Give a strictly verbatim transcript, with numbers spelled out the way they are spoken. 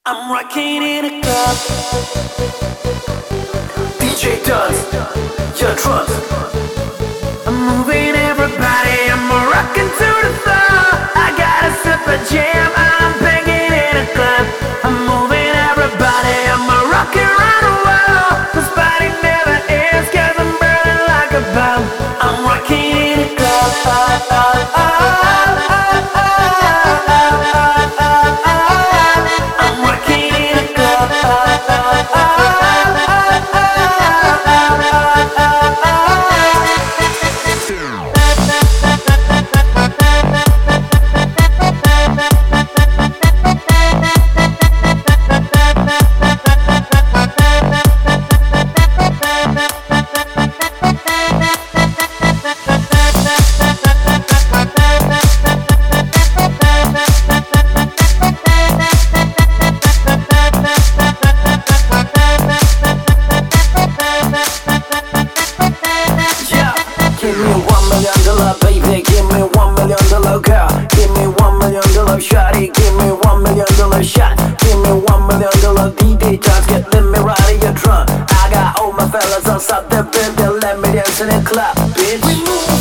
I'm rocking in a club. D J does your drums. I'm moving everybody. I'm rocking to the floor. I got a super jam. I'm banging in a club. I'm moving everybody. I'm rocking around the world. This party never ends 'cause I'm burning like a bomb. I'm rocking in a club. Oh, oh, oh. Give me one million dollar baby, give me one million dollar girl. Give me one million dollar shawty, give me one million dollar shot. Give me one million dollar D J, just get let me ride in your drum. I got all my fellas outside the building, let me dance in the club, bitch.